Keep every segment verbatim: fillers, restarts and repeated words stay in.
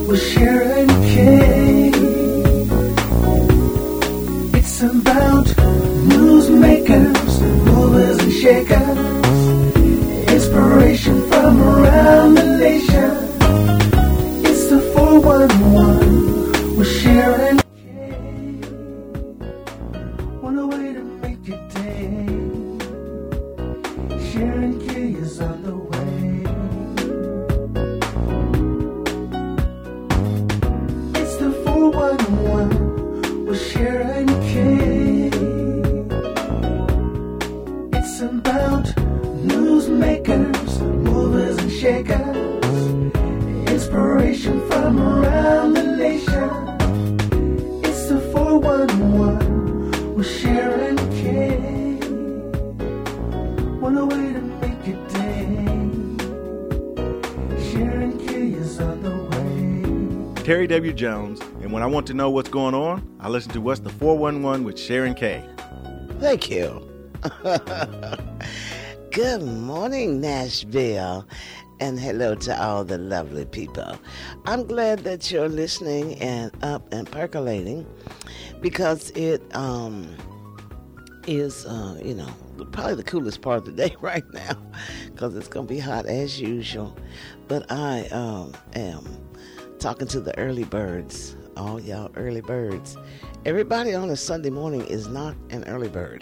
with Sharon Kay. It's about newsmakers, movers and shakers, inspiration from around the nation. It's the four one one with Sharon Kay. Want a way to make your day. Sharon Kay is on the way. It's the four one one with Sharon Kay. It's about newsmakers, movers and shakers, inspiration from around the nation. It's the four one one with Sharon Kay. Want a way to make your day. Sharon Kay is on the way. Terry W. Jones, and when I want to know what's going on, I listen to What's the four one one with Sharon Kay. Thank you. Good morning, Nashville, and hello to all the lovely people. I'm glad that you're listening and up and percolating, because it um, is, uh, you know, probably the coolest part of the day right now, because it's going to be hot as usual. But I um, am talking to the early birds, all y'all early birds. Everybody on a Sunday morning is not an early bird.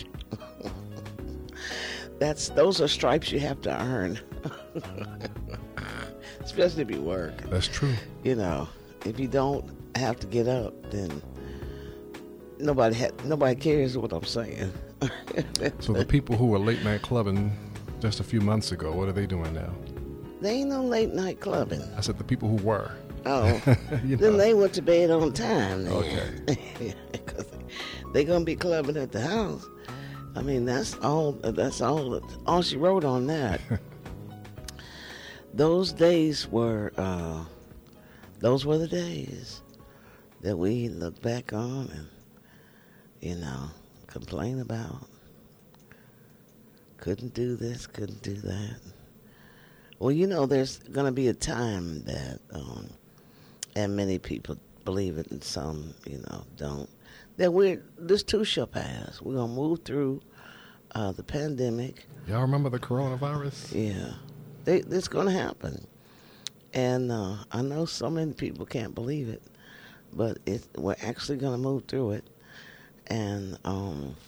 That's those are stripes you have to earn, especially if you work. That's true. You know, if you don't have to get up, then nobody ha- nobody cares what I'm saying. So the people who were late night clubbing just a few months ago, what are they doing now? They ain't no late night clubbing. I said the people who were. Oh, You then know. they went to bed on time. Then. Okay. Because they gonna be clubbing at the house. I mean, that's all. That's all. All she wrote on that. Those days were. Uh, those were the days that we look back on and, you know, complain about. Couldn't do this. Couldn't do that. Well, you know, there's gonna be a time that, um, and many people believe it, and some, you know, don't. That we're this too shall pass. We're gonna move through uh, the pandemic. Y'all remember the coronavirus? Yeah, they, it's gonna happen, and uh, I know so many people can't believe it, but it, we're actually gonna move through it, and um,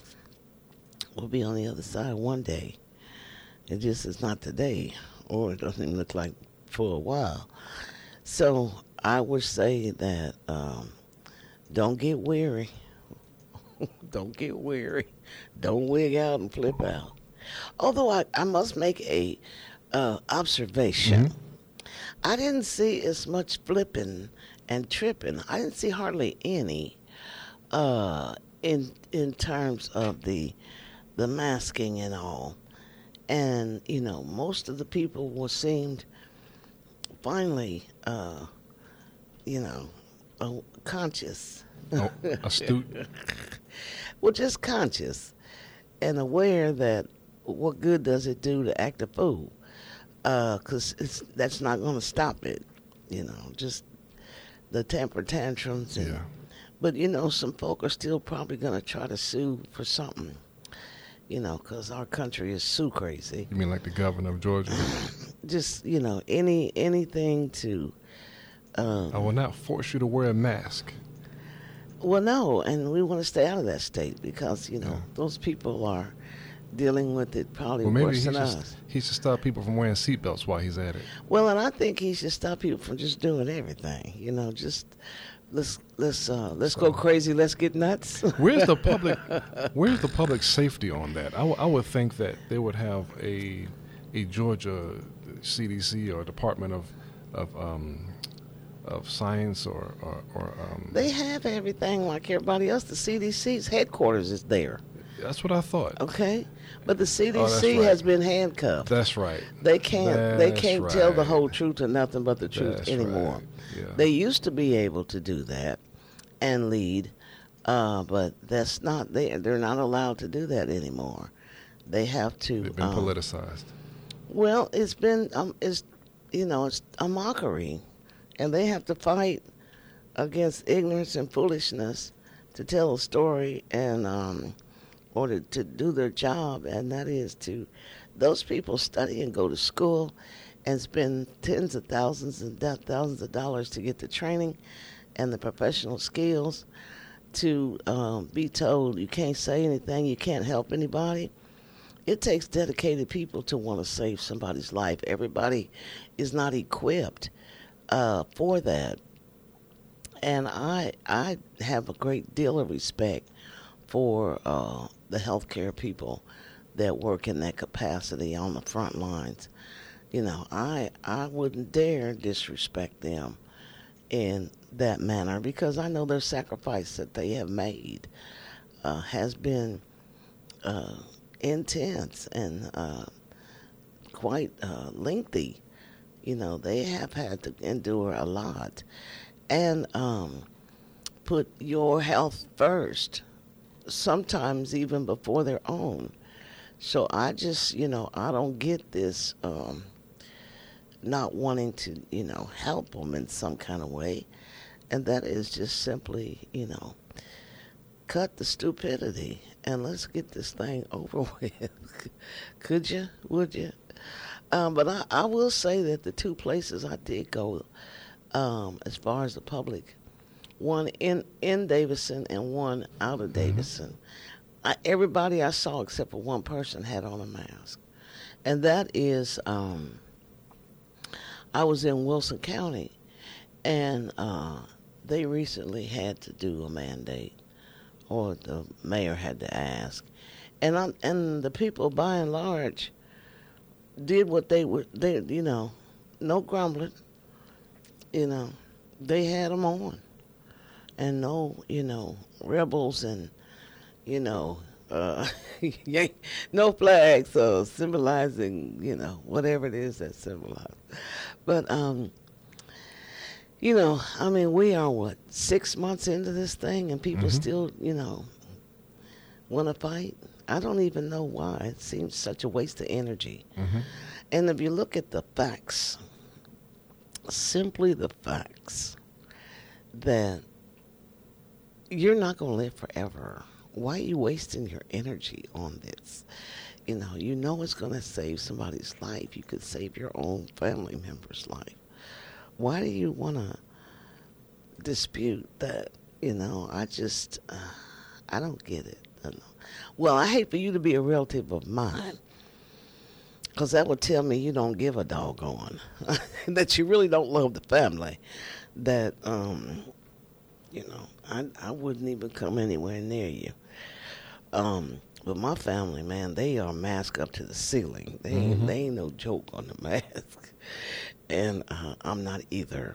we'll be on the other side one day. It just is not today, or it doesn't even look like for a while. So I would say that um, don't get weary. Don't get weary. Don't wig out and flip out. Although I, I must make a uh, observation. Mm-hmm. I didn't see as much flipping and tripping. I didn't see hardly any uh, in in terms of the the masking and all. And, you know, most of the people were seemed finally, uh, you know, uh, conscious. Oh, astute. Well, just conscious and aware that what good does it do to act a fool? Because it's that's not going to stop it, you know, just the temper tantrums. And, Yeah. But, you know, some folk are still probably going to try to sue for something, you know, because our country is sue crazy. You mean like the governor of Georgia? Just, you know, any anything to... Um, I will not force you to wear a mask. Well, no, and we want to stay out of that state because, you know, Yeah. those people are dealing with it probably Well, maybe worse he than should, us. he should stop people from wearing seatbelts while he's at it. Well, and I think he should stop people from just doing everything. You know, just let's let's uh, let's So- go crazy, let's get nuts. Where's the public? Where's the public safety on that? I, w- I would think that they would have a a Georgia C D C or Department of of um, of Science or or, or um, They have everything like everybody else. The C D C's headquarters is there. That's what I thought. Okay, but the C D C Oh, that's right. has been handcuffed. That's right. They can't. They That's can't tell the right. whole truth or nothing but the truth That's anymore. right. Yeah. They used to be able to do that and lead, uh, but that's not. They they're not allowed to do that anymore. They have to. They've been um, politicized. Well, it's been. Um, it's you know, it's a mockery. and they have to fight against ignorance and foolishness to tell a story and um, or to, to do their job, and that is to those people study and go to school and spend tens of thousands and thousands of dollars to get the training and the professional skills to um, be told you can't say anything, you can't help anybody. It takes dedicated people to want to save somebody's life. Everybody is not equipped uh, for that. And I I have a great deal of respect for uh, the healthcare people that work in that capacity on the front lines. You know, I I wouldn't dare disrespect them in that manner because I know their sacrifice that they have made uh, has been uh, intense and uh, quite uh, lengthy. You know, they have had to endure a lot and um, put your health first, sometimes even before their own. So I just, you know, I don't get this um, not wanting to, you know, help them in some kind of way. And that is just simply, you know, cut the stupidity and let's get this thing over with. Could you? Would you? Um, but I, I will say that the two places I did go, um, as far as the public, one in, in Davison and one out of Davison, I, everybody I saw except for one person had on a mask. And that is, um, I was in Wilson County, and uh, they recently had to do a mandate, or the mayor had to ask. And I, and the people, by and large, did what they were, they, you know, no grumbling, you know, they had them on. And no, you know, rebels and, you know, uh, no flags uh, symbolizing, you know, whatever it is that symbolizes. But, um, you know, I mean, we are, what, six months into this thing and people Mm-hmm. still, you know, want to fight? I don't even know why. It seems such a waste of energy. Mm-hmm. And if you look at the facts, simply the facts, that you're not going to live forever. Why are you wasting your energy on this? You know, you know it's going to save somebody's life. You could save your own family member's life. Why do you want to dispute that? You know, I just, uh, I don't get it. I don't. Well, I hate for you to be a relative of mine, because that would tell me you don't give a doggone, that you really don't love the family, that, um, you know, I, I wouldn't even come anywhere near you. Um, but my family, man, they are masked up to the ceiling. They, Mm-hmm. ain't, they ain't no joke on the mask. And uh, I'm not either.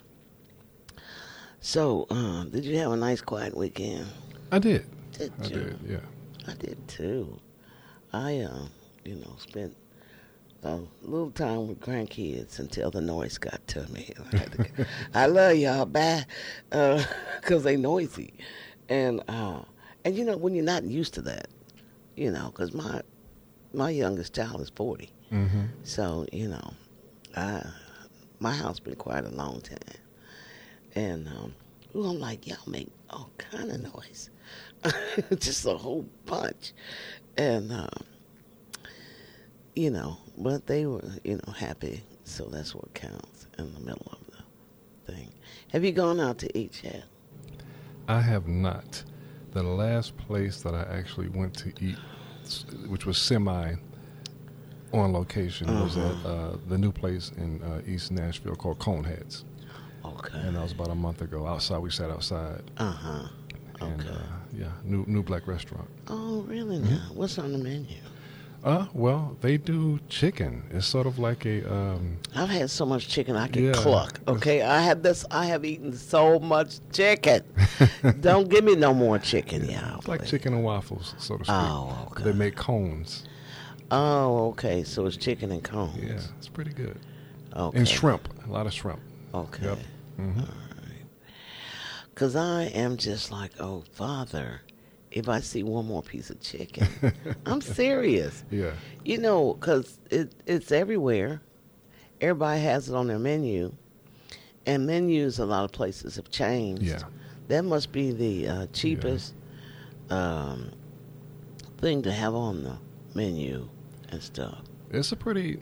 So, uh, did you have a nice, quiet weekend? I did. Did I you? did, yeah. I did too. I, uh, you know, spent a little time with grandkids until the noise got to me. I, had to, I love y'all, bye, because they noisy. And, uh, and, you know, when you're not used to that, you know, because my, my youngest child is forty. Mm-hmm. So, you know, I, my house been quiet a long time. And um, ooh, I'm like, y'all make all kind of noise. Just a whole bunch. And, um, you know, but they were, you know, happy. So that's what counts in the middle of the thing. Have you gone out to eat yet? I have not. The last place that I actually went to eat, s- which was semi on location, was at uh, the new place in uh, East Nashville called Coneheads. Okay. And that was about a month ago. Outside, we sat outside. Uh-huh. And, Okay. uh, yeah, new new black restaurant. Oh, really now? What's on the menu? Uh, well, they do chicken. It's sort of like a, um, I've had so much chicken I can Yeah. cluck. Okay, I have this. I have eaten so much chicken. Don't give me no more chicken, y'all. it's like please. chicken and waffles, so to speak. Oh, okay. They make cones. Oh, okay. So it's chicken and cones. Yeah, it's pretty good. Okay. And shrimp, a lot of shrimp. Okay. Yep. hmm Because I am just like, oh, Father, if I see one more piece of chicken, I'm serious. Yeah. You know, because it, it's everywhere. Everybody has it on their menu. and menus a lot of places have changed. Yeah. That must be the uh, cheapest um, thing to have on the menu and stuff. It's a pretty.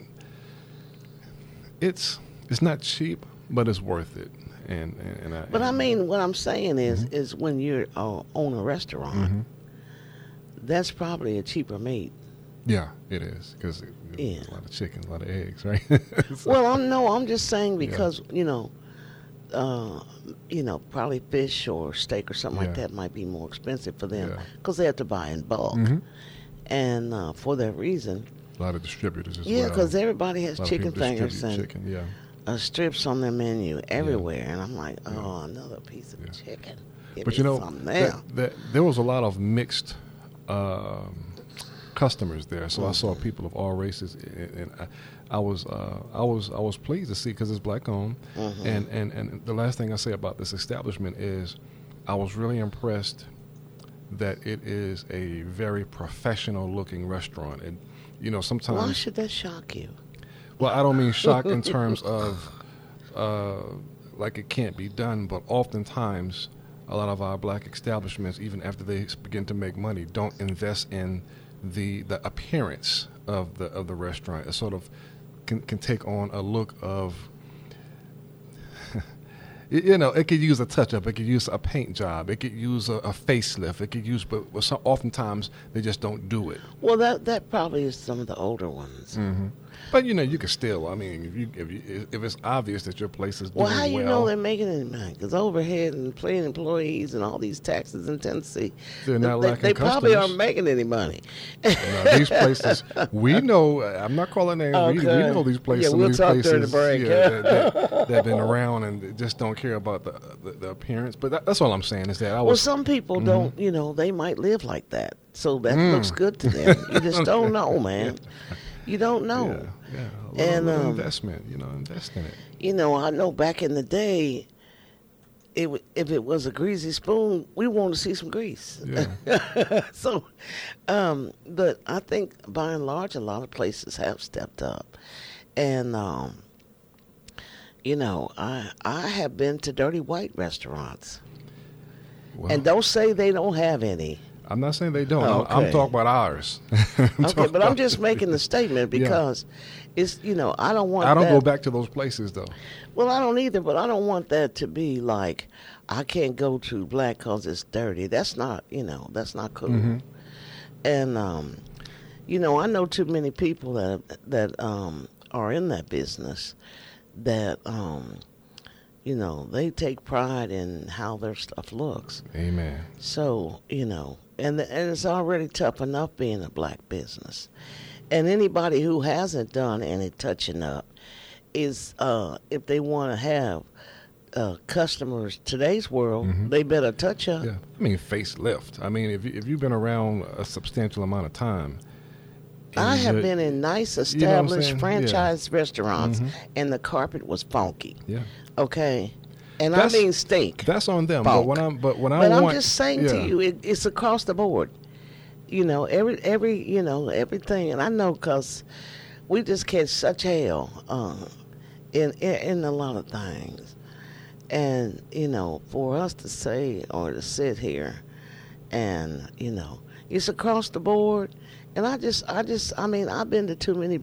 It's it's not cheap, but it's worth it. And and, and I. But and, I mean, what I'm saying is, Mhm. is when you uh, own a restaurant, Mhm. that's probably a cheaper meat. Yeah, it is because Yeah. a lot of chicken, a lot of eggs, right? So- Well, I'm no, I'm just saying because you know, uh, you know, probably fish or steak or something like Yeah. that might be more expensive for them Yeah. because they have to buy in bulk, Mhm. and uh, for that reason, A lot of distributors as yeah, well. because everybody has A lot of chicken people fingers distribute and chicken, yeah. uh, strips on their menu everywhere, and I'm like, oh, Yeah. another piece of Yeah. chicken. Give But me you know, something now. that, that, there was a lot of mixed um, customers there. So I saw people of all races, and, and I, I was uh, I was I was pleased to see because it's black owned. Mhm. And, and and the last thing I say about this establishment is, I was really impressed that it is a very professional looking restaurant. And you know, sometimes Why should that shock you? well, I don't mean shock in terms of uh, like it can't be done, but oftentimes a lot of our black establishments, even after they begin to make money, don't invest in the the appearance of the of the restaurant. It sort of can can take on a look of you know, it could use a touch-up. It could use a paint job. It could use a, a facelift. It could use, but but so, oftentimes they just don't do it. Well, that that probably is some of the older ones. Mm-hmm. But you know, you can still. I mean, if you if you, if it's obvious that your place is doing Well, well, how you know they're making any money? Because overhead and paying employees and all these taxes in Tennessee, They're not they, lacking they probably customers. aren't making any money. you know, these places we know. I'm not calling names. We, we Okay. know these places. Yeah, some we'll of these talk places, during the break. Yeah, that, that, that been around and they just don't care about the the, the appearance. But that, that's all I'm saying is that I Well, was. some people Mhm. don't. You know, they might live like that, so that Mm. looks good to them. You just don't know, man. You don't know. Yeah, yeah. A little, And, little um, investment. You know, invest in it. You know, I know back in the day, it w- if it was a greasy spoon, we wanted to see some grease. Yeah. so, um, but I think by and large, a lot of places have stepped up, and um, you know, I I have been to dirty white restaurants, Well, and don't say they don't have any. I'm not saying they don't. I'm- I'm Okay. talking about ours. I'm Okay, talking but I'm about- just making the statement because it's you know I don't want I don't that, go back to those places though. Well, I don't either, but I don't want that to be like I can't go to black because it's dirty. That's not, you know, that's not cool. Mhm. And um, you know, I know too many people that that um are in that business that um, you know, they take pride in how their stuff looks. Amen. So you know, and the, and it's already tough enough being a black business, and anybody who hasn't done any touching up is uh, if they want to have uh, customers today's world, Mhm. they better touch up. Yeah, I mean facelift. I mean, if you, if you've been around a substantial amount of time, and I have you're- been in nice, you know what I'm established saying? franchise restaurants, Mhm. and the carpet was funky. Yeah, Okay, and That's- I mean stink. that's on them. Funk. But when I'm, but when I But I'm want, just saying yeah. to you, it, it's across the board. You know, every every you know everything, and I know because we just catch such hell uh, in, in in a lot of things, and you know, for us to say or to sit here, and you know, it's across the board, and I just I just I mean I've been to too many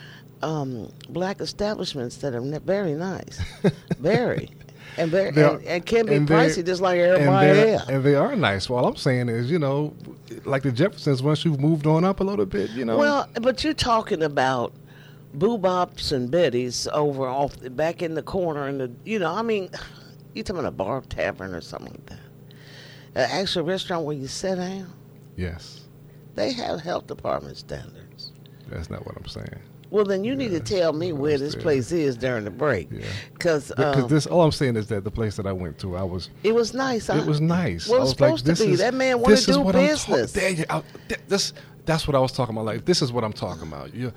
um, black establishments that are ne- very nice, very. And, very, They're- and, and can be and they're- pricey, just like and everybody they're- else. and they are nice. All I'm saying is, you know, like the Jeffersons, once you've moved on up a little bit, you know. Well, but you're talking about Boobops and Betty's over off the, back in the corner, and the you know, I mean, you talking about a bar tavern or something like that? An actual restaurant where you sit down. yes, They have health department standards. that's not what I'm saying. Well, then you need to Yes, tell me that's what where I'm this saying. place is during the break, Yeah. because Because this, all I'm saying is that the place that I went to, I was, it was nice. it was nice. Well, I it's was like, supposed to this be. is- That man wanted this to is do what I'm talk- business. there you- I- th- this, that's what I was talking about. Like, this is what I'm talking about. You,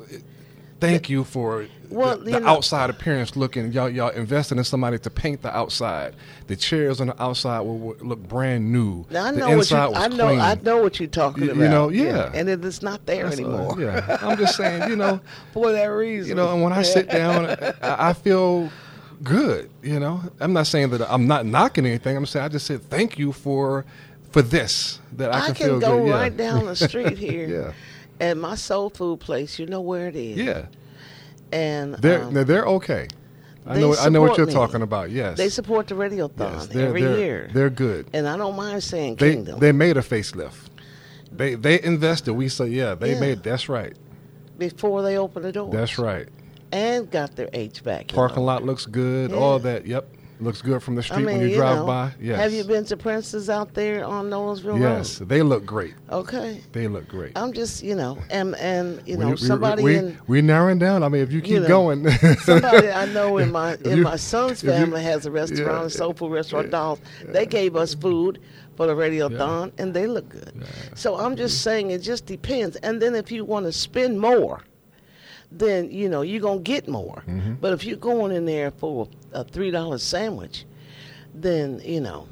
thank you for Well, the, you the know- outside appearance looking. Y'all, y'all invested in somebody to paint the outside. The chairs on the outside will, will look brand new. Now, I the know what you. inside was I know. clean. I know what you're talking You- about. you know, yeah. and it is not there That's, uh, anymore. yeah, I'm just saying, you know, For that reason. you know, and when I sit down, I, I feel good. You know, I'm not saying that I'm not knocking anything. I'm saying I just said thank you for for this that I, I can, can feel go good. right Yeah. down the street here. Yeah. At my soul food place, you know where it is. Yeah, And they're um, they're, they're okay. I they know I know what support you're me. talking about. Yes, they support the Radiothon yes, they're, every they're, year. They're good. And I don't mind saying They Kingdom. they made a facelift. They they invested. We say yeah. They Yeah. made. That's right. before they open the doors. That's right. And got their H V A C. you Parking know. lot looks good. Yeah. All that. Yep, looks good from the street I mean, when you, drive know, by. Yes. Have you been to Prince's out there on Nolensville Yes, Road? they look great. Okay. They look great. I'm just, you know, and and you We- know, we, somebody we, in we narrowing down. I mean, if you keep you know, going, somebody I know in my in you- my son's if you- family has a restaurant, yeah, a soul food restaurant, yeah, Dolls. yeah. They gave us food for the Radiothon, and they look good. Yeah. So I'm just saying it just depends. And then if you want to spend more, then you know you're gonna get more. Mm-hmm. But if you're going in there for a three dollar sandwich, then you know.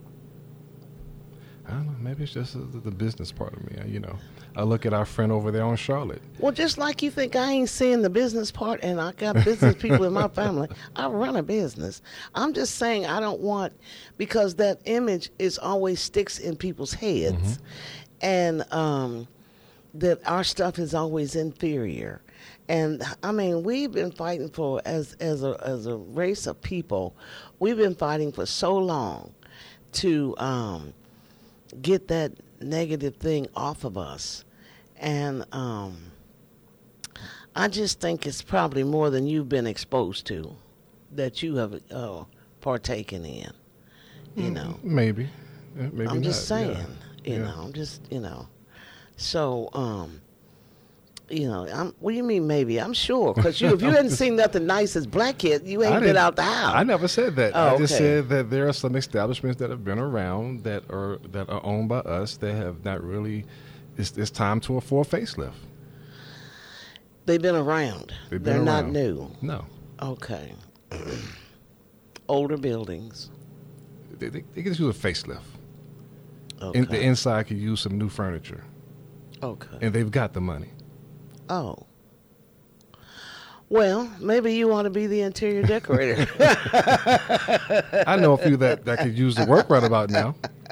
I don't know. Maybe it's just the, the business part of me. I- You know, I look at our friend over there on Charlotte. Well, just like you think I ain't seeing the business part, and I got business people in my family, I run a business. I'm just saying I don't want, because that image is always sticks in people's heads, and um, that our stuff is always inferior. And I mean, we've been fighting for as as a as a race of people, we've been fighting for so long to um, get that negative thing off of us. And um, I just think it's probably more than you've been exposed to that you have uh, partaken in, you know. Maybe. Uh, Maybe I'm just not. saying, Yeah. you Yeah. know, I'm just, you know. So, um, you know, I'm, what do you mean maybe? I'm sure. Because you, if you hadn't seen nothing nice as black kid, you I ain't been didn't- out the house. I never said that. Oh, I just okay. said that there are some establishments that have been around that are that are owned by us that have not really. It's, it's time to for a facelift. They've been around. They've been They're not around. new. No, Okay. Older buildings. they, they, they can just use a facelift. Okay. In, the inside could use some new furniture, okay. and they've got the money. Oh. Well, maybe you want to be the interior decorator. I know a few that, that could use the work right about now.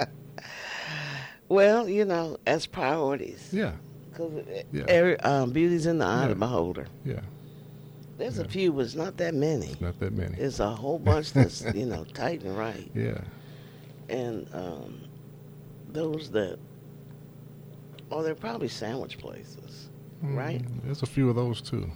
Well, you know, as priorities. Yeah, Because Yeah. every um, beauty's in the eye of the Yeah. beholder. yeah, There's a Yeah. few, but it's not that many. not that many. It's a whole bunch that's, you know, tight and right. Yeah, And um, those that, oh, they're probably sandwich places, right? Mm, there's a few of those too.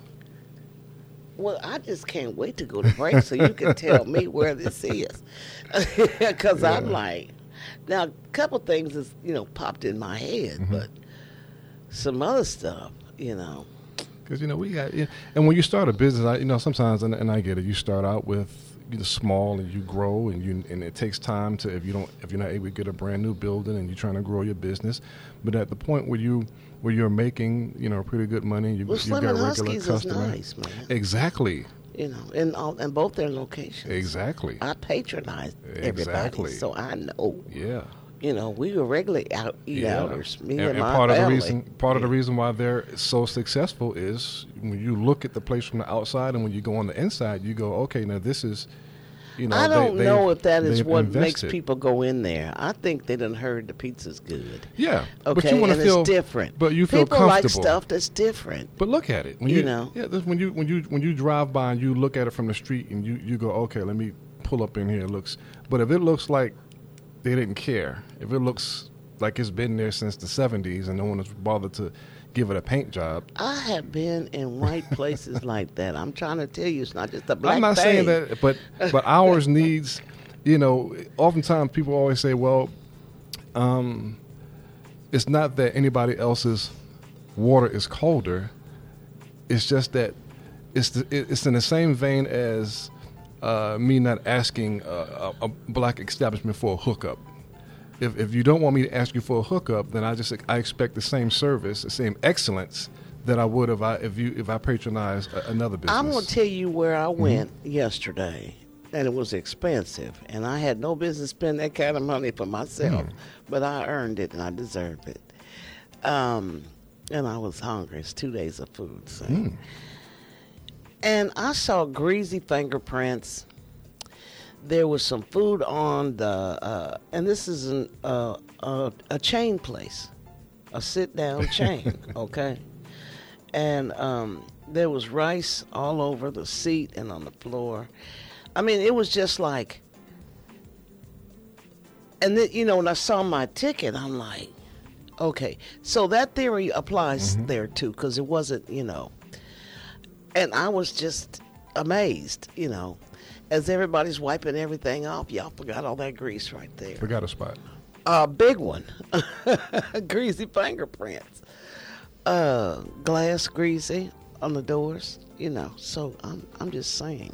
Well, I just can't wait to go to break so you can tell me where this is. Because I'm Yeah. like, now, a couple things has, you know, popped in my head, Mhm. but some other stuff, you know. Because you know we got, yeah, and when you start a business, I, you know sometimes, and, and I get it. You start out with you know, small, and you grow, and you and it takes time to if you don't if you're not able to get a brand new building, and you're trying to grow your business. But at the point where you where you're making you know pretty good money, you Well, you've Slim got and regular Huskies is customers. nice, man. Exactly, You know, in all, in both their locations. exactly. I patronize everybody, Exactly. so I know. Yeah. You know, we were regularly out eat Yeah. outers. Me and, and, and my part family. of the reason part of the reason why they're so successful is when you look at the place from the outside, and when you go on the inside, you go, okay, now this is, you know, I don't they, know they've- if that is they've what makes invested. people go in there. I think they done heard the pizza's good. Yeah, Okay, but you want and to feel it's different. But you feel people like comfortable. stuff that's different. But look at it when You you, know. yeah, this- when you when you when you drive by and you look at it from the street and you you go, okay, let me pull up in here. It looks, but if it looks like they didn't care, if it looks like it's been there since the seventies and no one has bothered to give it a paint job. I have been in right places like that. I'm trying to tell you, it's not just a black I'm not saying thing. that, but but ours needs, you know, oftentimes people always say, well, um, it's not that anybody else's water is colder. It's just that it's the, it- it's in the same vein as uh, me not asking a, a, a black establishment for a hookup. If if you don't want me to ask you for a hookup, then I just I expect the same service, the same excellence that I would if I if you if I patronize a, another business. I'm going to tell you where I went yesterday, and it was expensive, and I had no business spending that kind of money for myself, Mm. but I earned it and I deserved it. Um, and I was hungry. It's two days of food, so. Mm. And I saw greasy fingerprints there was some food on the, uh, and this is an, uh, uh, a chain place, a sit-down chain, okay? And um, there was rice all over the seat and on the floor. I mean, it was just like, and then, you know, when I saw my ticket, I'm like, okay. So that theory applies mm-hmm. there, too, because it wasn't, you know. And I was just amazed, you know. As everybody's wiping everything off, y'all forgot all that grease right there. Forgot a spot. A big one. Greasy fingerprints. Uh, glass greasy on the doors, you know. So I'm I'm just saying.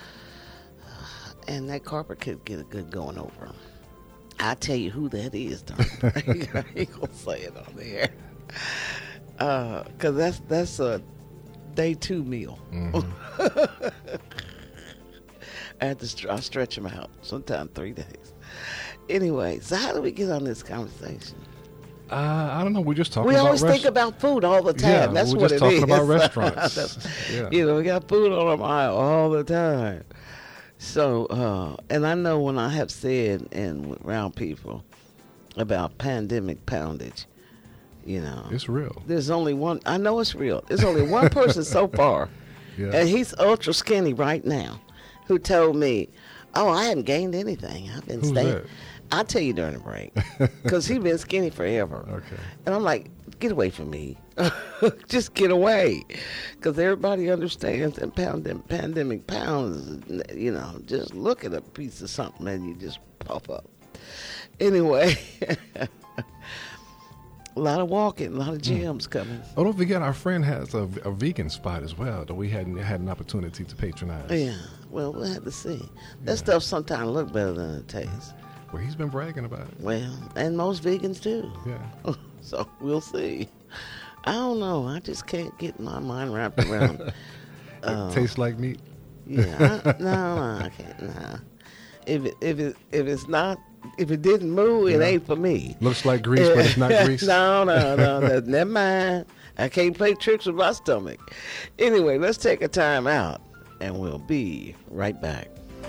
And that carpet could get a good going over them. I tell you who that is, Don. I ain't gonna say it on the air. Uh, cause that's that's a day two meal. Mm-hmm. I had to st- I stretch them out, sometimes three days. Anyway, so how do we get on this conversation? Uh, I don't know. We're just talking we about always rest- think about food all the time. Yeah, That's we're what just it talking is. about restaurants. Yeah. You know, we got food on our aisle all the time. So, uh, and I know when I have said and around people about pandemic poundage, you know. It's real. There's only one. I know it's real. There's only one person so far, yeah. and he's ultra skinny right now, who told me, oh, I haven't gained anything. I've been Who's staying. That? I'll tell you during the break, because he's been skinny forever. Okay. And I'm like, get away from me. Just get away. Because everybody understands that pandemic, pandemic pounds, you know, just look at a piece of something and you just pop up. Anyway, a lot of walking, a lot of gyms mm. coming. Oh, don't forget our friend has a, a vegan spot as well that we hadn't had an opportunity to patronize. Yeah, well, we'll have to see. That Yeah. stuff sometimes look better than it tastes. Well, he's been bragging about it. Well, and most vegans do. Yeah. So we'll see. I don't know. I just can't get my mind wrapped around. It uh, tastes like meat. Yeah. I, no, no, I can't. Nah. If it, if it if it's not if it didn't move, it Yeah. ain't for me. Looks like grease, but it's not grease. no, no, no. That, never mind. I can't play tricks with my stomach. Anyway, let's take a time out, and we'll be right back.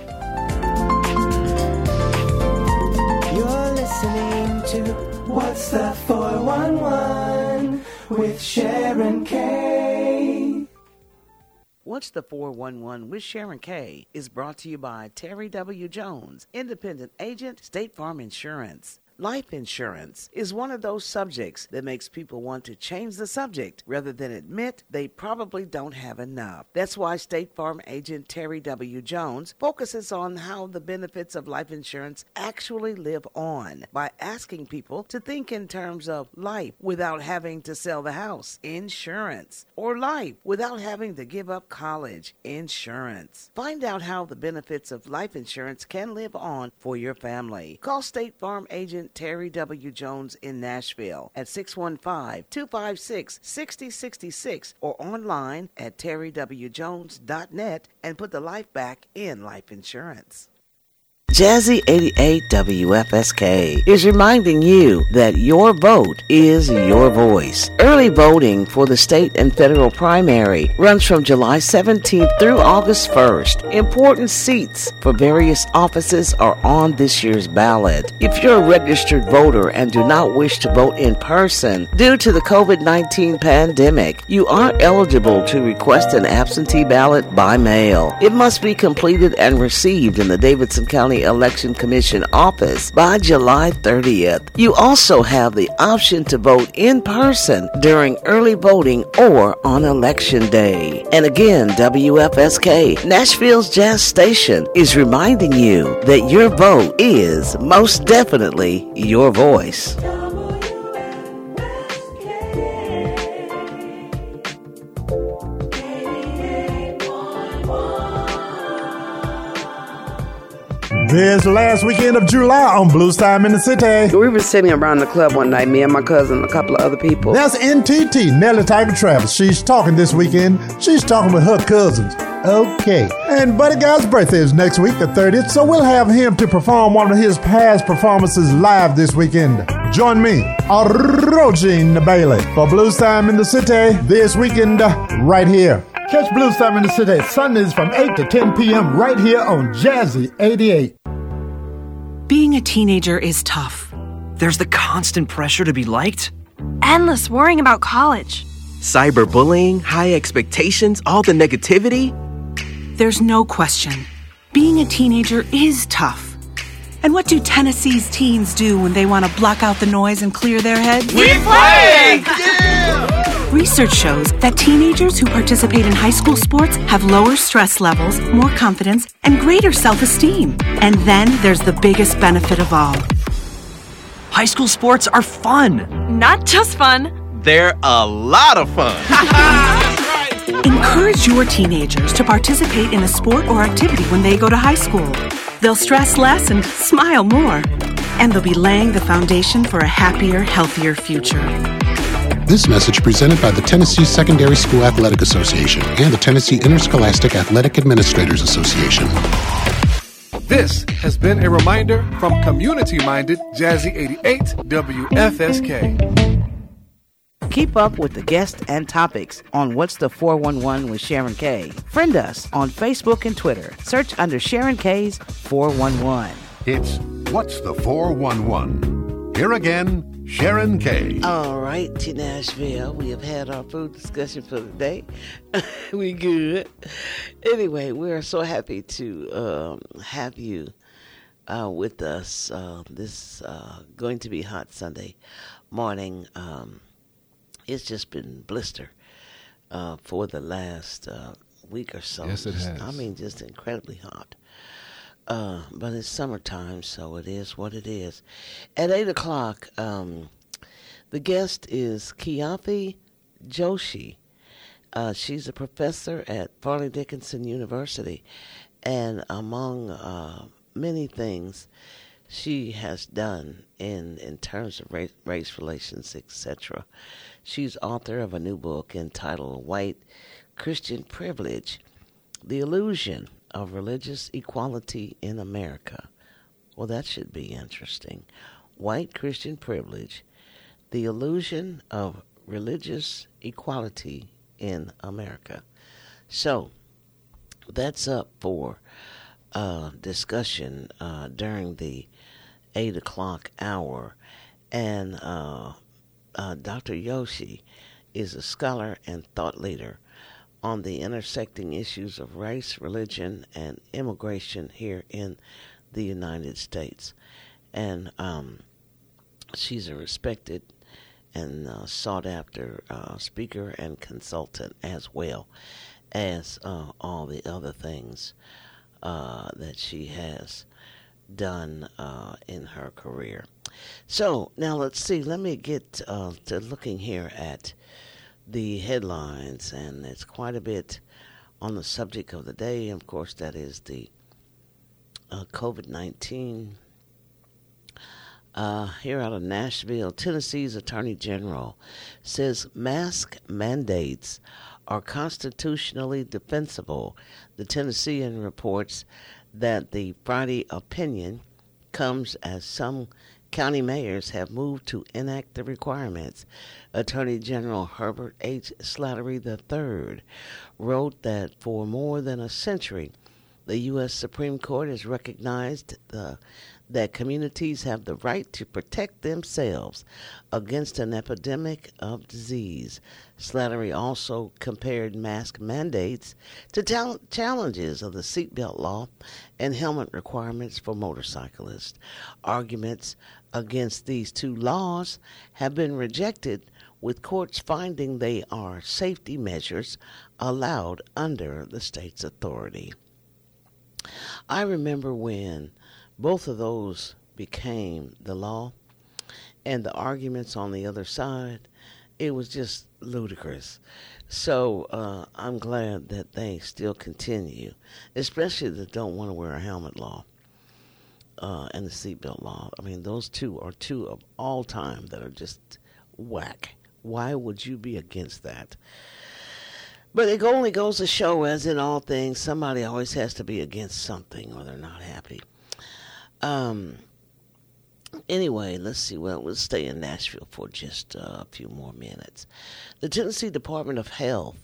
You're listening to What's the four one one with Sharon K. What's the four one one with Sharon K is brought to you by Terry W. Jones, independent agent, State Farm Insurance. Life insurance is one of those subjects that makes people want to change the subject rather than admit they probably don't have enough. That's why State Farm agent Terry W. Jones focuses on how the benefits of life insurance actually live on by asking people to think in terms of life without having to sell the house, insurance, or life without having to give up college, insurance. Find out how the benefits of life insurance can live on for your family. Call State Farm agent Terry W. Jones in Nashville at six one five, two five six, six zero six six or online at terry w jones dot net and put the life back in life insurance. Jazzy eighty-eight W F S K is reminding you that your vote is your voice. Early voting for the state and federal primary runs from July seventeenth through August first. Important seats for various offices are on this year's ballot. If you're a registered voter and do not wish to vote in person due to the covid nineteen pandemic, you are eligible to request an absentee ballot by mail. It must be completed and received in the Davidson County Election Commission office by July thirtieth. You also have the option to vote in person during early voting or on election day. And again, W F S K, Nashville's jazz station, is reminding you that your vote is most definitely your voice. This last weekend of July on Blues Time in the City. We were sitting around the club one night, me and my cousin, a couple of other people. That's N T T, Nellie Tiger Travis. She's talking this weekend. She's talking with her cousins. Okay. And Buddy Guy's birthday is next week, the thirtieth, so we'll have him to perform one of his past performances live this weekend. Join me, Arogene Bailey, for Blues Time in the City this weekend, right here Catch Blues Time in the City Sundays from eight to ten p.m. right here on Jazzy eighty-eight. Being a teenager is tough. There's the constant pressure to be liked. Endless worrying about college. Cyberbullying, high expectations, all the negativity. There's no question. Being a teenager is tough. And what do Tennessee's teens do when they want to block out the noise and clear their heads? We play! Yeah! Research shows that teenagers who participate in high school sports have lower stress levels, more confidence, and greater self-esteem. And then there's the biggest benefit of all. High school sports are fun. Not just fun. They're a lot of fun. Encourage your teenagers to participate in a sport or activity when they go to high school. They'll stress less and smile more. And they'll be laying the foundation for a happier, healthier future. This message presented by the Tennessee Secondary School Athletic Association and the Tennessee Interscholastic Athletic Administrators Association. This has been a reminder from community-minded Jazzy eighty-eight W F S K. Keep up with the guests and topics on What's the four one one with Sharon K. Friend us on Facebook and Twitter. Search under Sharon K's four one one. It's What's the four one one? Here again, Sharon K. All right, to Nashville. We have had our food discussion for the day. We good. Anyway, we're so happy to um, have you uh, with us uh, this uh, going to be hot Sunday morning. Um, it's just been blister uh, for the last uh, week or so. Yes, it has. I mean, just incredibly hot. Uh, but it's summertime, so it is what it is. At eight o'clock, um, the guest is Kiathi Joshi. Uh, she's a professor at Farley Dickinson University, and among uh, many things she has done in, in terms of race, race relations, et cetera, she's author of a new book entitled White Christian Privilege, The Illusion of Religious Equality in America. Well, that should be interesting. White Christian Privilege, The Illusion of Religious Equality in America. So, that's up for uh, discussion uh, during the eight o'clock hour. And uh, uh, Doctor Joshi is a scholar and thought leader on the intersecting issues of race, religion, and immigration here in the United States. And um, she's a respected and uh, sought-after uh, speaker and consultant, as well as uh, all the other things uh, that she has done uh, in her career. So, now let's see. Let me get uh, to looking here at the headlines, and it's quite a bit on the subject of the day. Of course, that is the uh, COVID nineteen. Uh, here out of Nashville, Tennessee's Attorney General says mask mandates are constitutionally defensible. The Tennessean reports that the Friday opinion comes as some county mayors have moved to enact the requirements. Attorney General Herbert H. Slattery the third wrote that for more than a century, the U S Supreme Court has recognized the, that communities have the right to protect themselves against an epidemic of disease. Slattery also compared mask mandates to ta- challenges of the seatbelt law and helmet requirements for motorcyclists. Arguments against these two laws have been rejected, with courts finding they are safety measures allowed under the state's authority. I remember when both of those became the law, and the arguments on the other side, it was just ludicrous. So uh, I'm glad that they still continue, especially the don't want to wear a helmet law uh, and the seatbelt law. I mean, those two are two of all time that are just whack. Why would you be against that? But it only goes to show, as in all things, somebody always has to be against something or they're not happy. Um. Anyway, let's see. Well, we'll stay in Nashville for just uh, a few more minutes. The Tennessee Department of Health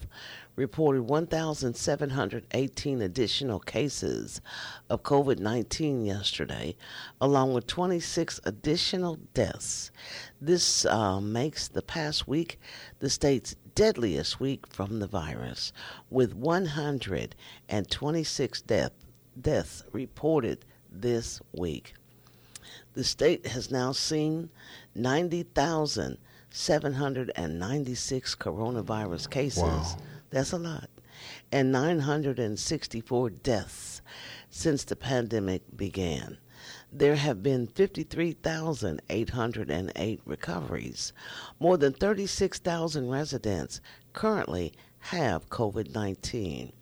reported one thousand seven hundred eighteen additional cases of COVID nineteen yesterday, along with twenty-six additional deaths. This uh, makes the past week the state's deadliest week from the virus, with one hundred twenty-six death, deaths reported this week. The state has now seen ninety thousand seven hundred ninety-six coronavirus cases. Wow. That's a lot. And nine hundred sixty-four deaths since the pandemic began. There have been fifty-three thousand eight hundred eight recoveries. More than thirty-six thousand residents currently have COVID nineteen.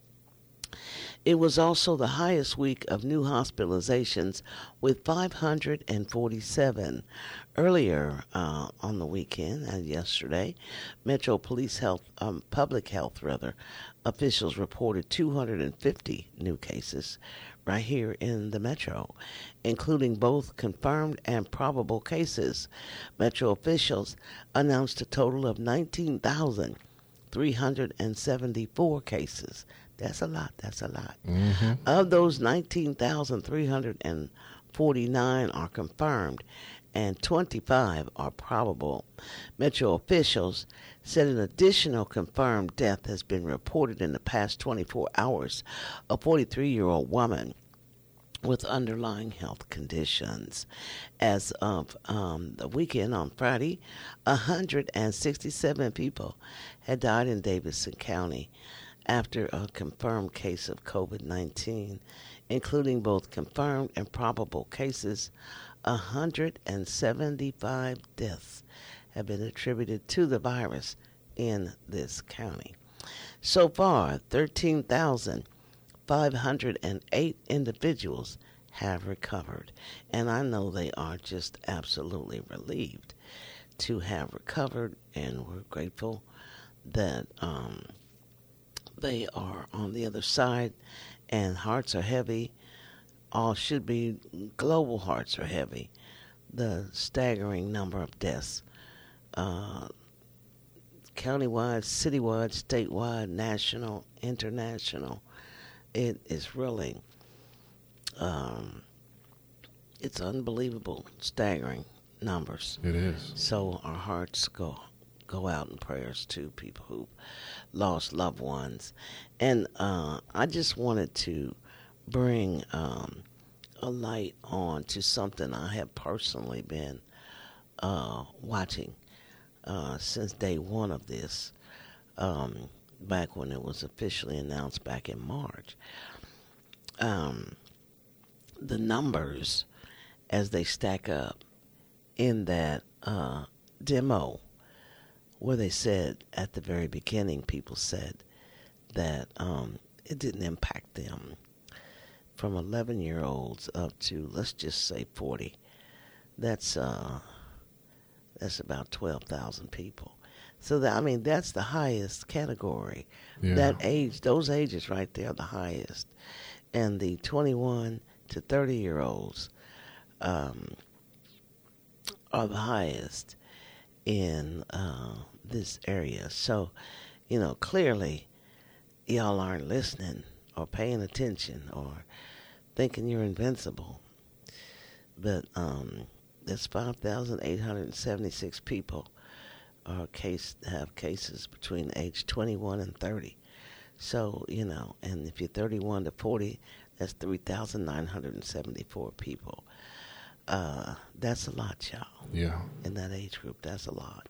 It was also the highest week of new hospitalizations with five hundred forty-seven. Earlier uh, on the weekend and yesterday, Metro Police Health, um, Public Health rather, officials reported two hundred fifty new cases right here in the Metro, including both confirmed and probable cases. Metro officials announced a total of nineteen thousand three hundred seventy-four cases. That's a lot. That's a lot. Mm-hmm. Of those, nineteen thousand three hundred forty-nine are confirmed and twenty-five are probable. Metro officials said an additional confirmed death has been reported in the past twenty-four hours. A forty-three-year-old woman with underlying health conditions. As of um, the weekend on Friday, one hundred sixty-seven people had died in Davidson County after a confirmed case of COVID nineteen, including both confirmed and probable cases. one hundred seventy-five deaths have been attributed to the virus in this county. So far, thirteen thousand five hundred eight individuals have recovered, and I know they are just absolutely relieved to have recovered, and we're grateful that um, they are on the other side, and hearts are heavy. All should be, global hearts are heavy. The staggering number of deaths, uh, countywide, citywide, statewide, national, international, it is really, um, it's unbelievable, staggering numbers. It is. So our hearts go go out in prayers to people who've lost loved ones. And uh, I just wanted to bring um, a light on to something I have personally been uh, watching uh, since day one of this, um, back when it was officially announced back in March. Um, the numbers as they stack up in that uh, demo, where they said at the very beginning, people said that um, it didn't impact them, from eleven-year-olds up to, let's just say, forty. That's uh, that's about twelve thousand people. So, that, I mean, that's the highest category. Yeah. That age, those ages right there are the highest. And the twenty-one to thirty-year-olds um, are the highest in uh, this area. So, you know, clearly y'all aren't listening or paying attention or thinking you're invincible. But um, there's five thousand eight hundred seventy-six people are case have cases between age twenty-one and thirty. So, you know, and if you're thirty-one to forty, that's three thousand nine hundred seventy-four people. Uh, that's a lot, y'all. Yeah. In that age group, that's a lot.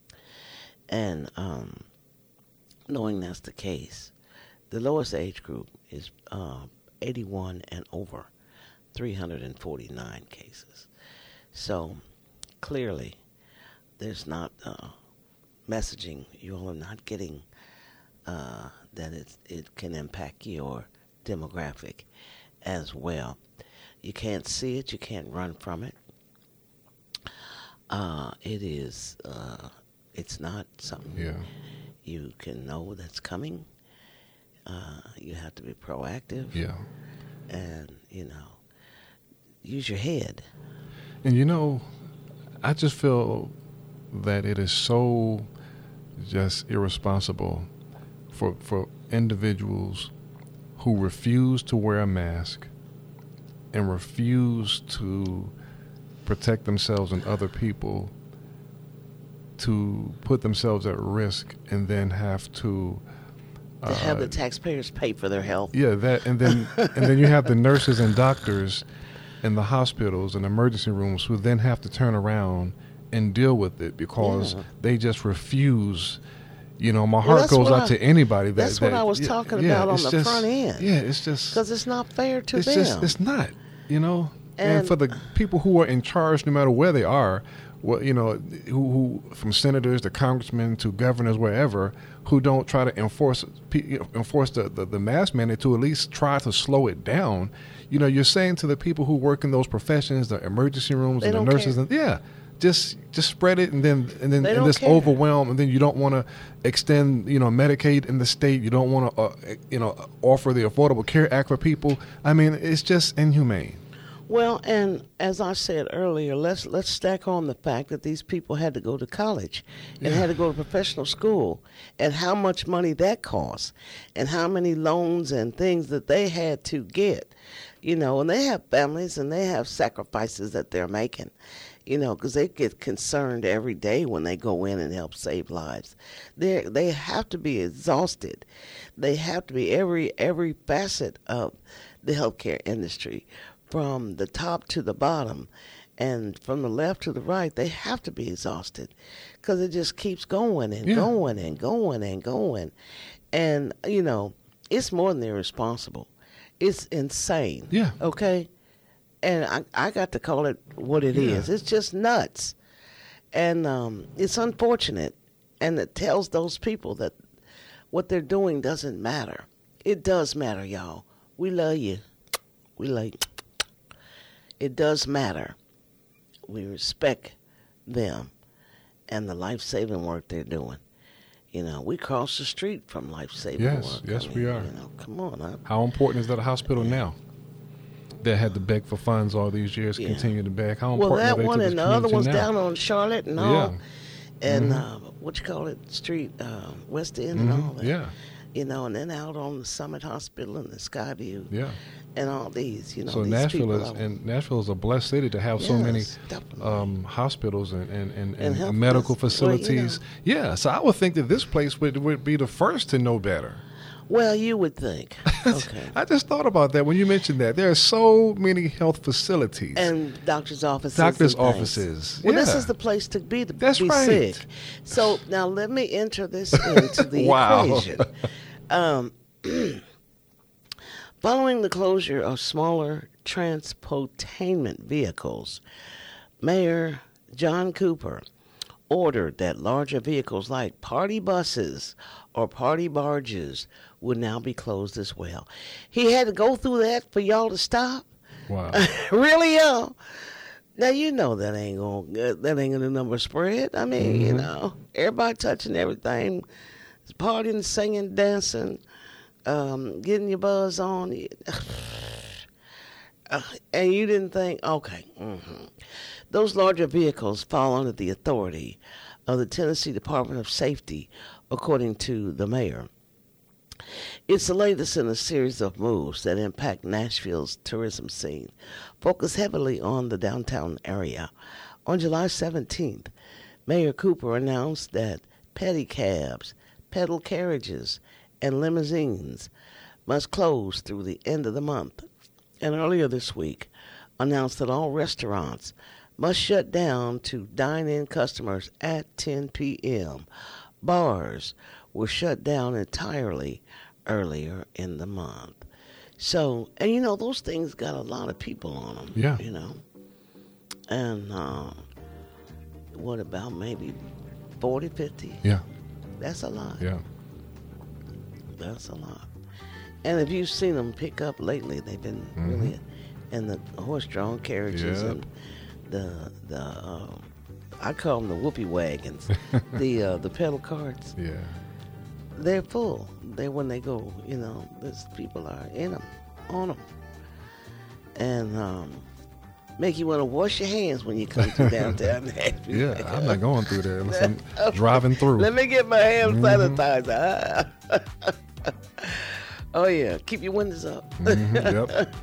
And um, knowing that's the case, the lowest age group is uh, eighty-one and over, three hundred forty-nine cases. So clearly, there's not uh, messaging. You all are not getting uh, that it it can impact your demographic as well. You can't see it. You can't run from it. Uh, it is. Uh, it's not something yeah. you can know that's coming. Uh, you have to be proactive. Yeah. And, you know, use your head. And, you know, I just feel that it is so just irresponsible for for individuals who refuse to wear a mask and refuse to protect themselves and other people, to put themselves at risk and then have to to uh, have the taxpayers pay for their health. Yeah, that and then and then you have the nurses and doctors in the hospitals and emergency rooms who then have to turn around and deal with it because yeah. they just refuse. You know, my heart well, goes out I, to anybody. That, that's that, what I was yeah, talking yeah, about on the just, front end. Yeah, it's just because it's not fair to it's them. Just, it's not. You know, and, and for the people who are in charge, no matter where they are, well, you know, who, who from senators to congressmen to governors, wherever, who don't try to enforce you know, enforce the, the, the mask mandate to at least try to slow it down. You know, you're saying to the people who work in those professions, the emergency rooms they and the nurses, and yeah, just just spread it, and then and then and this care. overwhelm, and then you don't want to extend, you know, Medicaid in the state. You don't want to, uh, you know, offer the Affordable Care Act for people. I mean, it's just inhumane. Well, and as I said earlier, let's let's stack on the fact that these people had to go to college and yeah. had to go to professional school, and how much money that costs, and how many loans and things that they had to get, you know, and they have families and they have sacrifices that they're making, you know, because they get concerned every day when they go in and help save lives. They they have to be exhausted. They have to be every every facet of the healthcare industry, from the top to the bottom and from the left to the right. They have to be exhausted because it just keeps going and yeah. going and going and going. And, you know, it's more than irresponsible. It's insane. Yeah. Okay? And I, I got to call it what it yeah. is. It's just nuts. And um, it's unfortunate. And it tells those people that what they're doing doesn't matter. It does matter, y'all. We love you. We love you. It does matter. We respect them and the life-saving work they're doing. You know, we cross the street from life-saving yes, work. Yes, yes, we are. You know, come on. I, How important is that a hospital now that had to beg for funds all these years, yeah. continue to beg? How well, important that are they one to and the this other one's now? down on Charlotte and all. Yeah. And mm-hmm. uh, what you call it, street, uh, West End mm-hmm. and all that. Yeah. You know, and then out on the Summit Hospital and the Skyview. Yeah. And all these, you know. So these Nashville people is, are, and Nashville is a blessed city to have yes, so many um, hospitals and and, and, and, and medical facilities. Well, you know. Yeah, so I would think that this place would would be the first to know better. Well, you would think. Okay. I just thought about that when you mentioned that. There are so many health facilities. And doctor's offices. Doctor's offices. Well, yeah. this is the place to be to That's be right. sick. So now let me enter this into the wow. equation. Um, following the closure of smaller transportainment vehicles, Mayor John Cooper ordered that larger vehicles like party buses or party barges would now be closed as well. He had to go through that for y'all to stop? Wow. Really, y'all? Now, you know that ain't gonna, that ain't gonna number spread. I mean, mm-hmm. you know, everybody touching everything, partying, singing, dancing, um, getting your buzz on. Uh, and you didn't think, okay, mm-hmm. Those larger vehicles fall under the authority of the Tennessee Department of Safety, according to the mayor. It's the latest in a series of moves that impact Nashville's tourism scene, focused heavily on the downtown area. On July seventeenth, Mayor Cooper announced that pedicabs, pedal carriages, and limousines must close through the end of the month. And earlier this week, announced that all restaurants must shut down to dine-in customers at ten p.m. Bars were shut down entirely earlier in the month. So, and you know, those things got a lot of people on them. Yeah. You know. And uh, what about maybe forty, fifty? Yeah. That's a lot. Yeah. That's a lot. And if you've seen them pick up lately, they've been mm-hmm. really in the horse-drawn carriages yep. and the the uh, I call them the whoopee wagons, the uh, the pedal carts. Yeah, they're full. They when they go, you know, there's people are in them, on them, and um, make you want to wash your hands when you come to downtown Nashville. Yeah, I'm not going through there unless I'm driving through. Let me get my hand Mhm. sanitizer. Oh, yeah. Keep your windows up. Mhm, yep.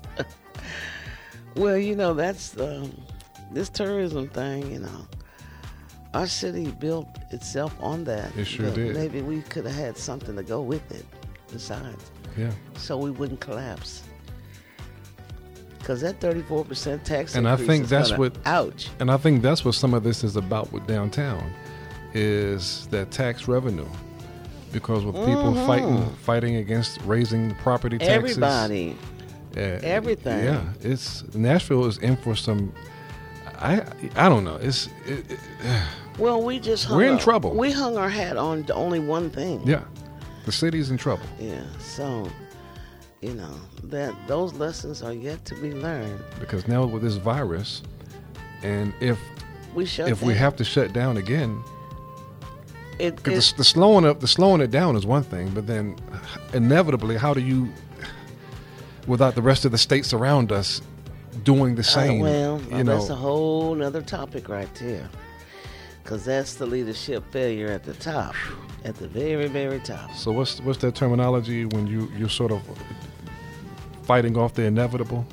Well, you know, that's um, this tourism thing, you know. Our city built itself on that. It sure But did. Maybe we could have had something to go with it besides. Yeah. So we wouldn't collapse. Because that thirty-four percent tax And I increase think is that's gonna- what ouch. And I think that's what some of this is about with downtown, is that tax revenue, because with people Mhm. fighting fighting against raising property taxes, Everybody. uh, Everything. Yeah, it's Nashville is in for some. I I don't know. It's it, it, Well, we just hung We're in our- trouble. We hung our hat on only one thing. yeah, the city's in trouble. Yeah. So, you know, that those lessons are yet to be learned. Because now with this virus, and if We shut if we down. have to shut down again, It, because it, the, the slowing up the slowing it down is one thing, but then inevitably, how do you, without the rest of the states around us doing the same? Uh, well, you that's know, a whole nother topic right there. Because that's the leadership failure at the top, at the very, very top. so what's what's that terminology when you you're sort of fighting off the inevitable?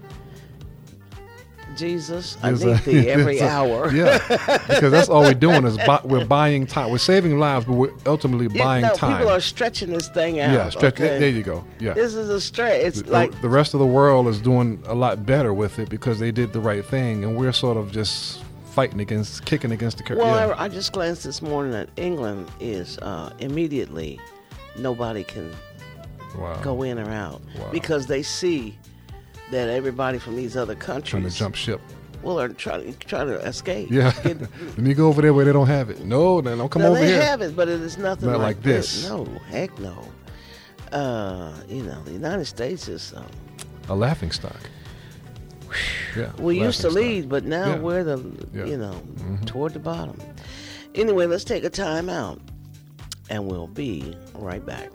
Jesus, I There's need a- thee every there's a- hour. Yeah, because that's all we're doing is bu- we're buying time. We're saving lives, but we're ultimately You buying know, time. people are stretching this thing out. yeah, stretch. okay? There you go. Yeah. This is a stretch. It's the, like the rest of the world is doing a lot better with it because they did the right thing, and we're sort of just fighting against, kicking against the curve. Well, yeah. I, I just glanced this morning that England is uh, immediately nobody can Wow. go in or out Wow. because they see that everybody from these other countries Trying to jump ship. well are trying to try to escape. Yeah. Get- Let me go over there where they don't have it. No, no, don't come no, over they here. have it, but it is nothing Not like, like this. No, heck no. Uh, you know, the United States is. Um, A laughing stock. Yeah. we used to laughing stock. lead, but now Yeah. we're the Yeah. you know Mhm. toward the bottom. Anyway, let's take a time out, and we'll be right back.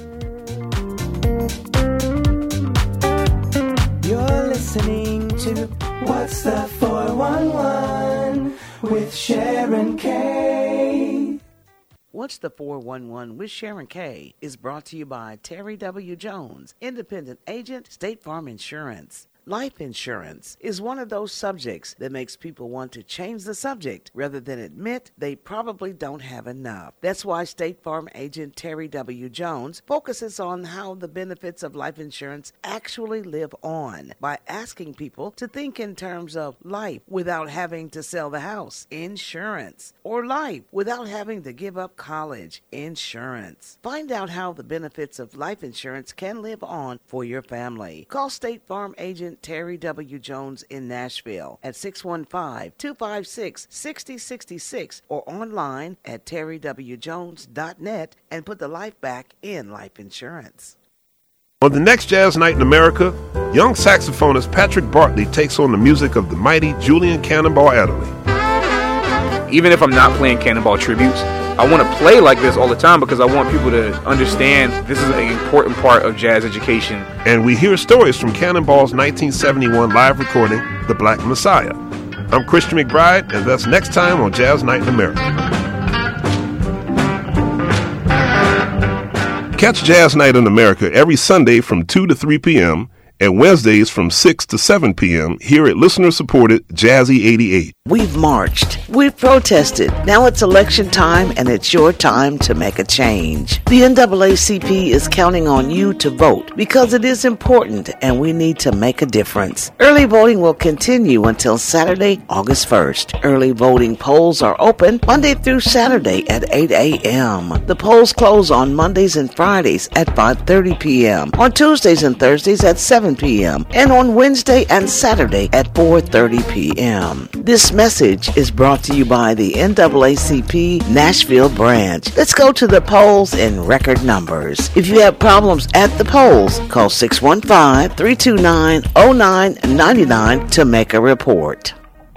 You're listening to What's the four one one with Sharon K. What's the four one one with Sharon K is brought to you by Terry W. Jones, independent agent, State Farm Insurance. Life insurance is one of those subjects that makes people want to change the subject rather than admit they probably don't have enough. That's why State Farm agent Terry W. Jones focuses on how the benefits of life insurance actually live on by asking people to think in terms of life without having to sell the house, insurance, or life without having to give up college, insurance. Find out how the benefits of life insurance can live on for your family. Call State Farm agent Terry W. Jones in Nashville at six one five, two five six, six zero six six or online at terry w jones dot net and put the life back in life insurance. On the next Jazz Night in America, young saxophonist Patrick Bartley takes on the music of the mighty Julian Cannonball Adderley. Even if I'm not playing Cannonball tributes, I want to play like this all the time because I want people to understand this is an important part of jazz education. And we hear stories from Cannonball's nineteen seventy-one live recording, The Black Messiah. I'm Christian McBride, and that's next time on Jazz Night in America. Catch Jazz Night in America every Sunday from two to three p.m. and Wednesdays from six to seven p.m. here at listener-supported Jazzy eighty-eight. We've marched. We've protested. Now it's election time, and it's your time to make a change. The N double A C P is counting on you to vote because it is important, and we need to make a difference. Early voting will continue until Saturday, August first. Early voting polls are open Monday through Saturday at eight a.m. The polls close on Mondays and Fridays at five thirty p.m., on Tuesdays and Thursdays at seven p.m., and on Wednesday and Saturday at four thirty p.m. This message is brought to you by the N double A C P Nashville branch. Let's go to the polls in record numbers. If you have problems at the polls, call six one five, three two nine, zero nine nine nine to make a report.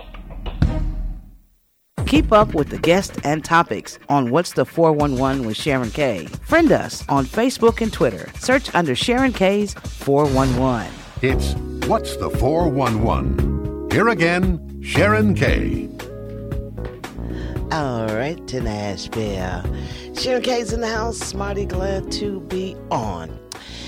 Keep up with the guests and topics on What's the four one one with Sharon K. Friend us on Facebook and Twitter. Search under Sharon K's four one one. It's What's the four one one? Here again, Sharon Kay. All right, to Nashville. Sharon K's in the house. Mighty glad to be on.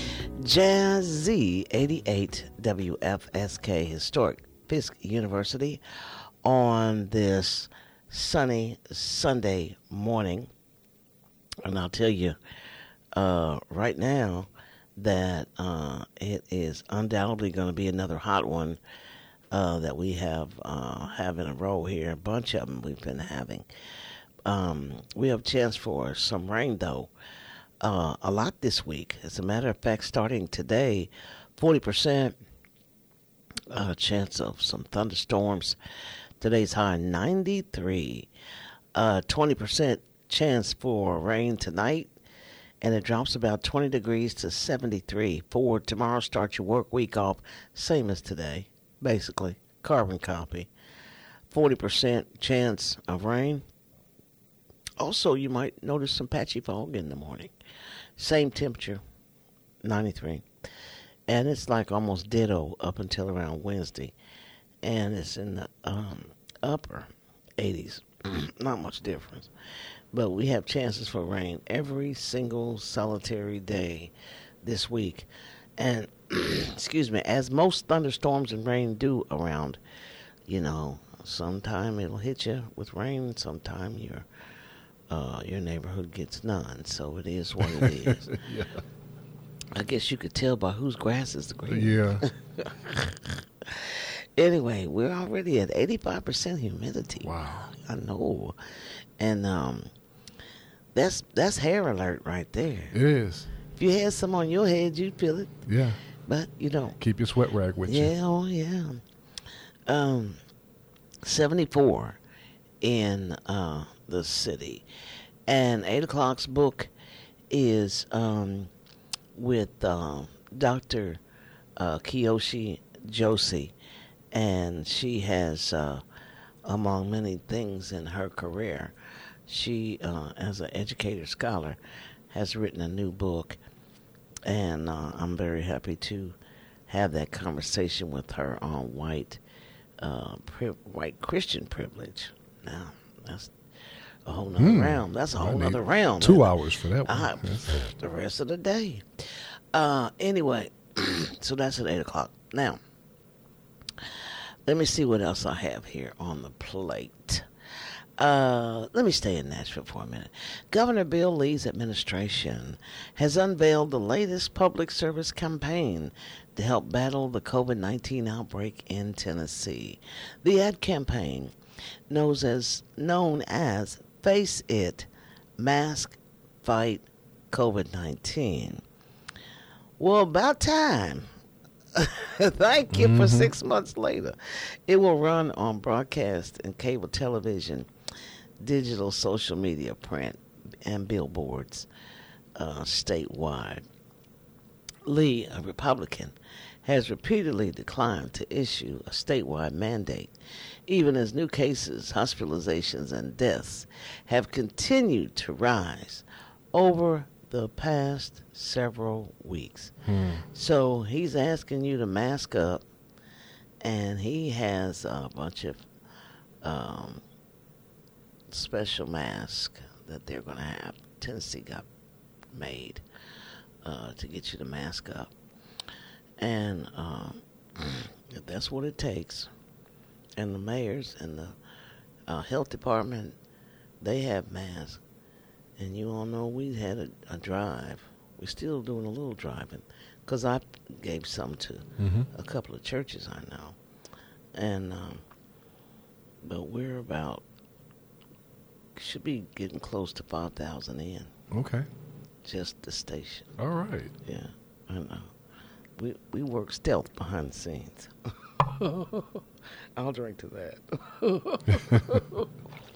Jazzy eighty-eight W F S K, historic Fisk University, on this sunny Sunday morning. And I'll tell you uh, right now that uh, it is undoubtedly going to be another hot one uh, that we have uh, have in a row here. A bunch of them we've been having. Um, we have a chance for some rain, though, uh, a lot this week. As a matter of fact, starting today, forty percent uh, chance of some thunderstorms. Today's high, ninety-three. Uh, twenty percent chance for rain tonight, and it drops about twenty degrees to seventy-three. For tomorrow, start your work week off, same as today, basically, carbon copy. forty percent chance of rain. Also, you might notice some patchy fog in the morning. Same temperature, ninety-three. And it's like almost ditto up until around Wednesday. And it's in the um, upper eighties. Not much difference. But we have chances for rain every single solitary day this week. And, excuse me, as most thunderstorms and rain do around, you know, sometime it'll hit you with rain, sometime your uh, your neighborhood gets none. So it is what it is. Yeah. I guess you could tell by whose grass is the green. Yeah. Anyway, we're already at eighty-five percent humidity. Wow. I know. And um, that's that's hair alert right there. It is. If you had some on your head, you'd feel it. Yeah. But you don't. Keep your sweat rag with yeah, you. Oh, yeah. Um, seventy-four in uh, the city. And eight o'clock's book is um, with uh, Doctor Uh, Kiyoshi Joshi. And she has, uh, among many things in her career, she, uh, as an educator scholar, has written a new book. And uh, I'm very happy to have that conversation with her on white, uh, pri- white Christian privilege. Now, that's a whole nother Hmm. round. That's a I whole need nother round. Two hours for that one. Uh, the rest of the day. Uh, anyway, so that's at eight o'clock. Now, let me see what else I have here on the plate. Uh, let me stay in Nashville for a minute. Governor Bill Lee's administration has unveiled the latest public service campaign to help battle the covid nineteen outbreak in Tennessee. The ad campaign, known as, known as Face It, Mask, Fight covid nineteen. Well, about time. Thank you Mm-hmm. for six months later. It will run on broadcast and cable television, digital, social media, print, and billboards uh, statewide. Lee, a Republican, has repeatedly declined to issue a statewide mandate, even as new cases, hospitalizations, and deaths have continued to rise over the past several weeks. Hmm. So he's asking you to mask up, and he has a bunch of um, special masks that they're going to have. Tennessee got made uh, to get you to mask up. And um, if that's what it takes, and the mayors and the uh, health department, they have masks. And you all know we had a, a drive. We're still doing a little driving because I gave some to mm-hmm. a couple of churches I know. And, um, but we're about, should be getting close to five thousand in. Okay. Just the station. All right. Yeah, I know. We, we work stealth behind the scenes. I'll drink to that.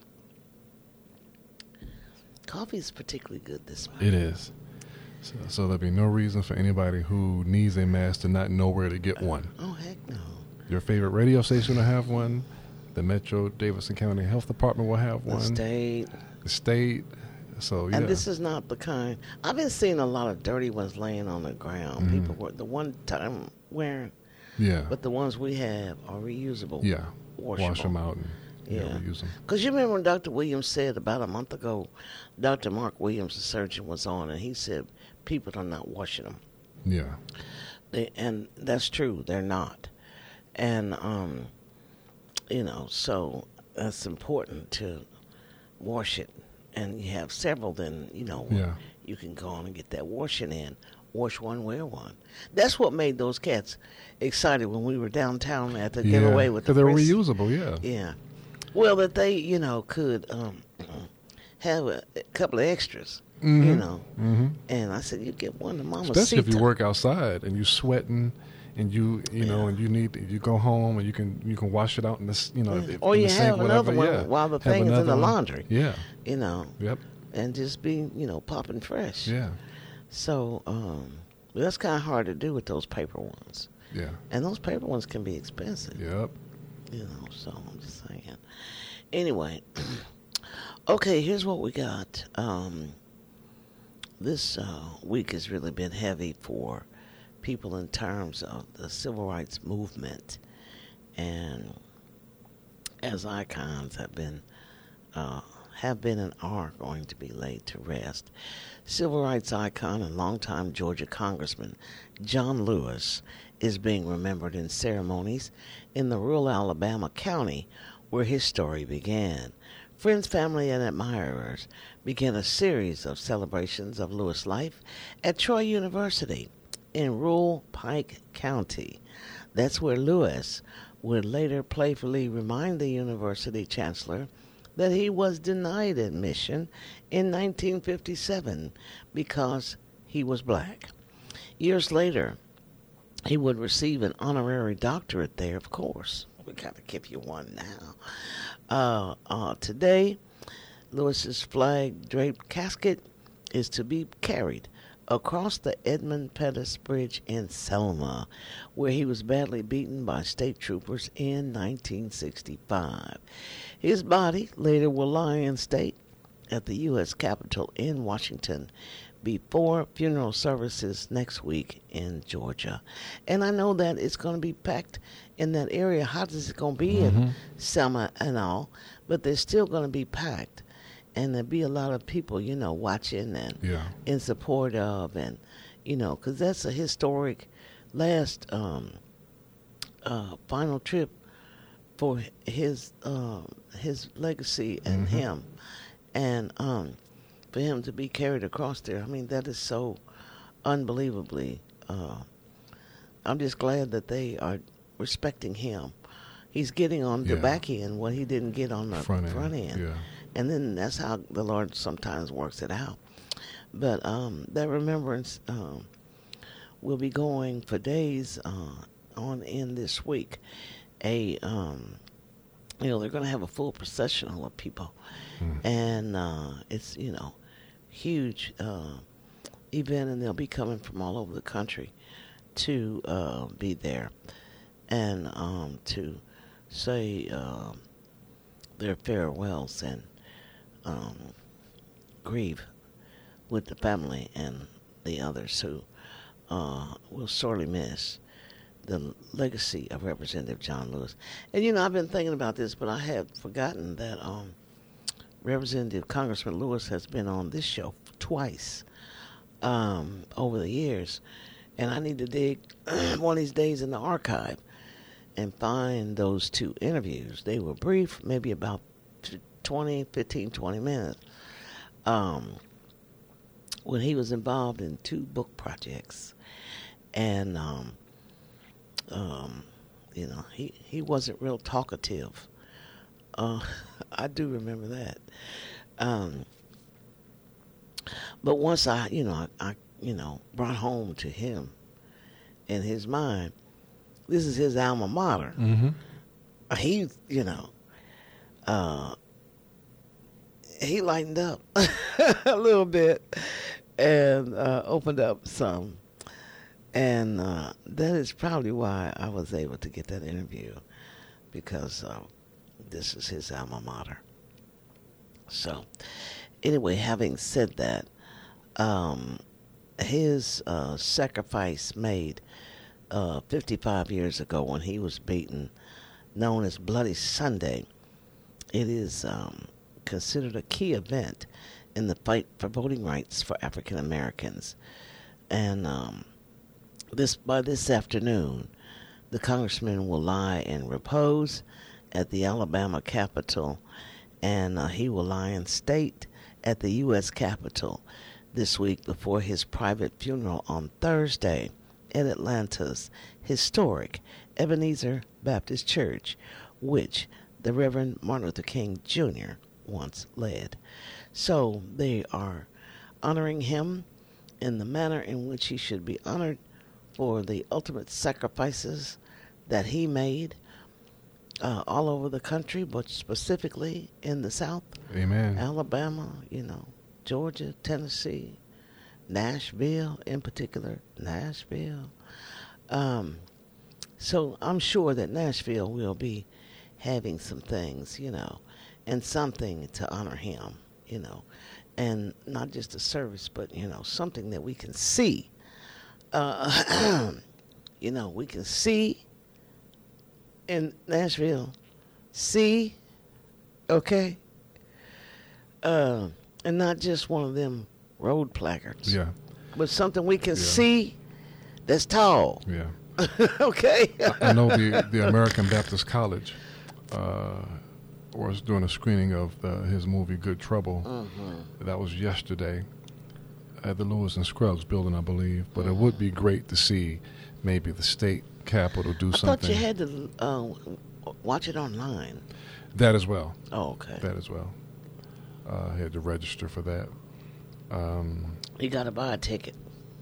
Coffee is particularly good this morning. It is. So, so there'll be no reason for anybody who needs a mask to not know where to get one. Oh, heck no. Your favorite radio station will have one. The Metro Davidson County Health Department will have The one. state. The state. So, yeah. And this is not the kind. I've been seeing a lot of dirty ones laying on the ground. Mhm. People were the one time wearing Yeah. But the ones we have are reusable. Yeah. Washable. Wash them out and yeah, Yeah. reuse them. Because you remember when Doctor Williams said about a month ago, Doctor Mark Williams, the surgeon, was on, and he said people are not washing them. Yeah. They, and that's true. They're not. And, um, you know, so it's important to wash it. And you have several, then, you know, Yeah. you can go on and get that washing in. Wash one, wear one. That's what made those cats excited when we were downtown at the Yeah. giveaway with the Because they're Frisk. reusable, yeah. Yeah. Well, that they, you know, could um, have a, a couple of extras, Mhm. you know. Mm-hmm. And I said, you get one to Mama Especially if you Sita. work outside and you sweating and you you know and you need you go home and you can you can wash it out in this you know Yeah. if- Or in you the have sink, another whatever, one yeah. while the Have thing is in another the one. laundry. Yeah. You know. Yep. And just be, you know, popping fresh. Yeah. So um, that's kind of hard to do with those paper ones. Yeah. And those paper ones can be expensive. Yep. You know, so I'm just saying. Anyway, okay, here's what we got. Um, this uh, week has really been heavy for people in terms of the civil rights movement, and as icons have been uh, have been and are going to be laid to rest. Civil rights icon and longtime Georgia Congressman John Lewis is being remembered in ceremonies in the rural Alabama county where his story began. Friends, family, and admirers began a series of celebrations of Lewis' life at Troy University in rural Pike County. That's where Lewis would later playfully remind the university chancellor that he was denied admission in nineteen fifty-seven because he was black. Years later, he would receive an honorary doctorate there, of course. We got to give you one now. Uh, uh, today, Lewis's flag-draped casket is to be carried across the Edmund Pettus Bridge in Selma, where he was badly beaten by state troopers in nineteen sixty-five. His body later will lie in state at the U S Capitol in Washington before funeral services next week in Georgia. And I know that it's going to be packed in that area. How is it going to be Mm-hmm. in Selma and all? But they're still going to be packed. And there'll be a lot of people, you know, watching and Yeah. in support of, and, you know, because that's a historic last um, uh, final trip for his uh, his legacy and Mhm. him. And um, for him to be carried across there, I mean, that is so unbelievably. Uh, I'm just glad that they are respecting him. He's getting on the Yeah. back end what he didn't get on the Front front, end, end. yeah. And then that's how the Lord sometimes works it out. But um, that remembrance um, will be going for days uh, on in this week. A um, you know, they're going to have a full processional of people, Mm. and uh, it's you know huge uh, event, and they'll be coming from all over the country to uh, be there and um, to say uh, their farewells and um, grieve with the family and the others who uh, will sorely miss the legacy of Representative John Lewis. And, you know, I've been thinking about this, but I had forgotten that um, Representative Congressman Lewis has been on this show twice um, over the years. And I need to dig one of these days in the archive and find those two interviews. They were brief, maybe about twenty, fifteen, twenty minutes. Um, when he was involved in two book projects. And, um, um, you know, he, he wasn't real talkative. Uh, I do remember that. Um, but once I, you know, I, I, you know, brought home to him in his mind, this is his alma mater. Mm-hmm. He, you know, uh, he lightened up a little bit and uh, opened up some. And uh, that is probably why I was able to get that interview, because uh, this is his alma mater. So, anyway, having said that, um, his uh, sacrifice made uh, fifty-five years ago when he was beaten, known as Bloody Sunday. It is um, considered a key event in the fight for voting rights for African Americans. And um, this by this afternoon, the congressman will lie in repose at the Alabama Capitol, and uh, he will lie in state at the U S Capitol this week before his private funeral on Thursday at Atlanta's historic Ebenezer Baptist Church, which the Reverend Martin Luther King Junior once led. So they are honoring him in the manner in which he should be honored for the ultimate sacrifices that he made uh, all over the country, but specifically in the South. Amen. Alabama, you know, Georgia, Tennessee, Nashville in particular, Nashville. Um, so I'm sure that Nashville will be having some things, you know, and something to honor him, you know, and not just a service, but, you know, something that we can see. Uh, you know, we can see in Nashville, see, okay, uh, and not just one of them road placards. Yeah. But something we can yeah. see that's tall. Yeah. Okay. I, I know the, the American Baptist College uh, was doing a screening of the, his movie Good Trouble. Mm-hmm. That was yesterday at the Lewis and Scruggs building, I believe. But mm-hmm. it would be great to see maybe the state capitol do I something. I thought you had to uh, watch it online. That as well. Oh, okay. That as well. Uh, I had to register for that. Um, you got to buy a ticket.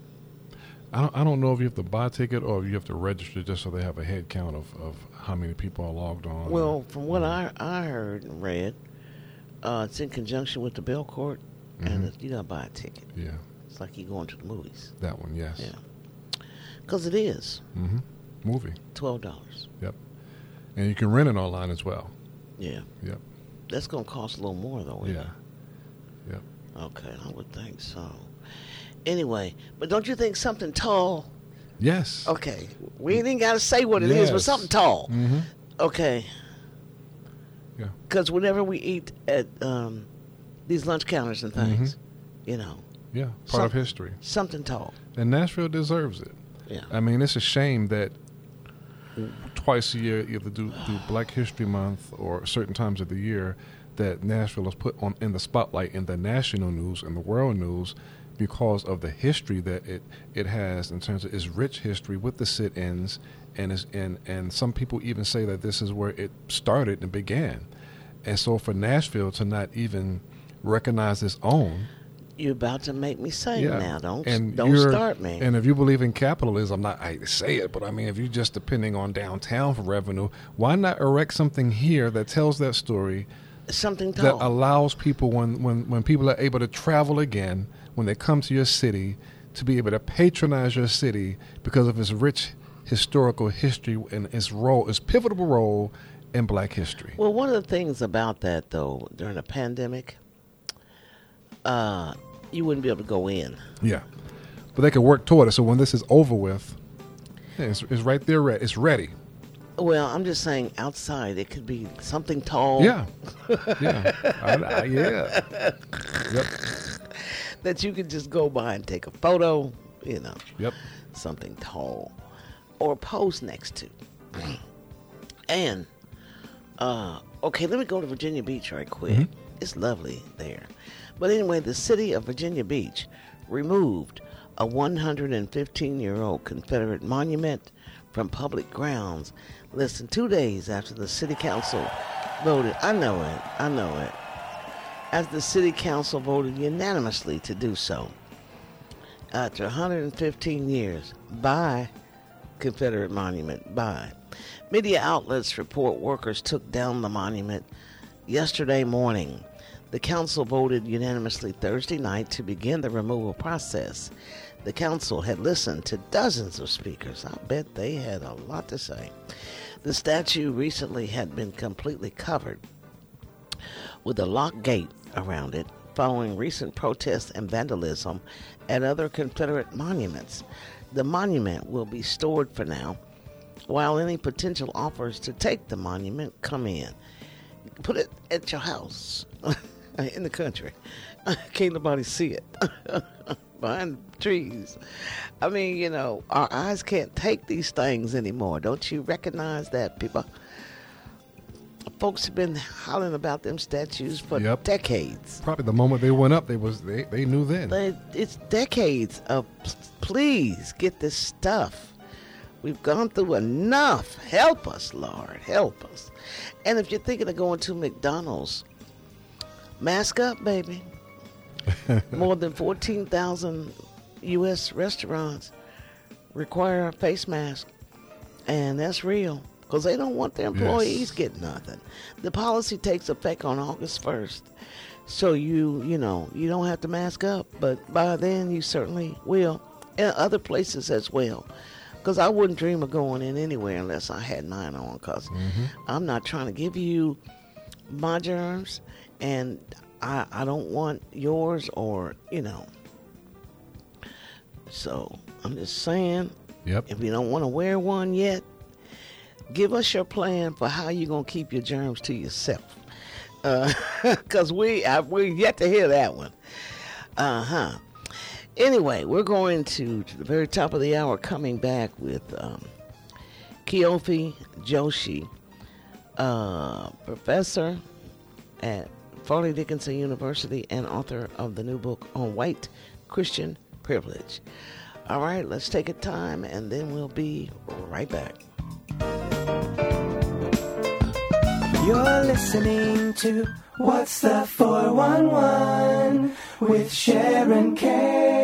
I don't, I don't know if you have to buy a ticket or if you have to register just so they have a head count of, of how many people are logged on. Well, from what I I heard and read, uh, it's in conjunction with the Bell Court, mm-hmm. and it, you got to buy a ticket. Yeah. It's like you going to the movies. That one, yes. Yeah. Because it is. Mm-hmm. Movie. twelve dollars. Yep. And you can rent it online as well. Yeah. Yep. That's going to cost a little more, though. Yeah. Yep. Okay, I would think so. Anyway, but don't you think something tall? Yes. Okay. We ain't even got to say what it yes. is, but something tall. Mm-hmm. Okay. Yeah. Because whenever we eat at um, these lunch counters and things, mm-hmm. you know. Yeah, part some, of history. Something tall. And Nashville deserves it. Yeah. I mean, it's a shame that twice a year, either do, do Black History Month or certain times of the year, that Nashville is put on in the spotlight in the national news and the world news because of the history that it, it has in terms of its rich history with the sit-ins, and, is, and, and some people even say that this is where it started and began. And so for Nashville to not even recognize its own, you're about to make me say yeah. it now. Don't and don't start me. And if you believe in capitalism, I'm not I hate to say it, but I mean, if you're just depending on downtown for revenue, why not erect something here that tells that story? Something tall. That allows people, when, when, when people are able to travel again, when they come to your city, to be able to patronize your city because of its rich historical history and its role, its pivotal role in Black history. Well, one of the things about that, though, during the pandemic, uh, you wouldn't be able to go in. Yeah. But they could work toward it. So when this is over with, yeah, it's, it's right there. Re- it's ready. Well, I'm just saying outside it could be something tall. Yeah. Yeah. I, I, yeah. Yep. That you could just go by and take a photo, you know. Yep. Something tall. Or pose next to. And, uh, okay, let me go to Virginia Beach right quick. Mm-hmm. It's lovely there. But anyway, the city of Virginia Beach removed a one hundred fifteen-year-old Confederate monument from public grounds less than two days after the city council voted. I know it. I know it. As the city council voted unanimously to do so. After one hundred fifteen years, by Confederate monument, by. Media outlets report workers took down the monument yesterday morning. The council voted unanimously Thursday night to begin the removal process. The council had listened to dozens of speakers. I bet they had a lot to say. The statue recently had been completely covered with a locked gate around it following recent protests and vandalism at other Confederate monuments. the monument will be stored for now, while any potential offers to take the monument come in. Put it at your house in the country. Can't nobody see it. Behind trees. I mean, you know, our eyes can't take these things anymore. Don't you recognize that, people? Folks have been hollering about them statues for Yep. decades. Probably the moment they went up, they was they, they knew then. They, it's decades of please get this stuff. We've gone through enough. Help us, Lord. Help us. And if you're thinking of going to McDonald's, mask up, baby. More than fourteen thousand U S restaurants require a face mask. And that's real. Because they don't want their employees Yes. getting nothing. The policy takes effect on August first. So you, you know, you don't have to mask up. But by then you certainly will. And other places as well. Because I wouldn't dream of going in anywhere unless I had mine on. Because Mm-hmm. I'm not trying to give you my germs. And I, I don't want yours or, you know. So I'm just saying. Yep. If you don't want to wear one yet, give us your plan for how you're going to keep your germs to yourself. Because uh, we, I, we're yet to hear that one. Uh-huh. Anyway, we're going to, to the very top of the hour, coming back with um, Keofi Joshi, uh, professor at Farley Dickinson University and author of the new book on white Christian privilege. All right, let's take a time, and then we'll be right back. You're listening to What's the four one one with Sharon K.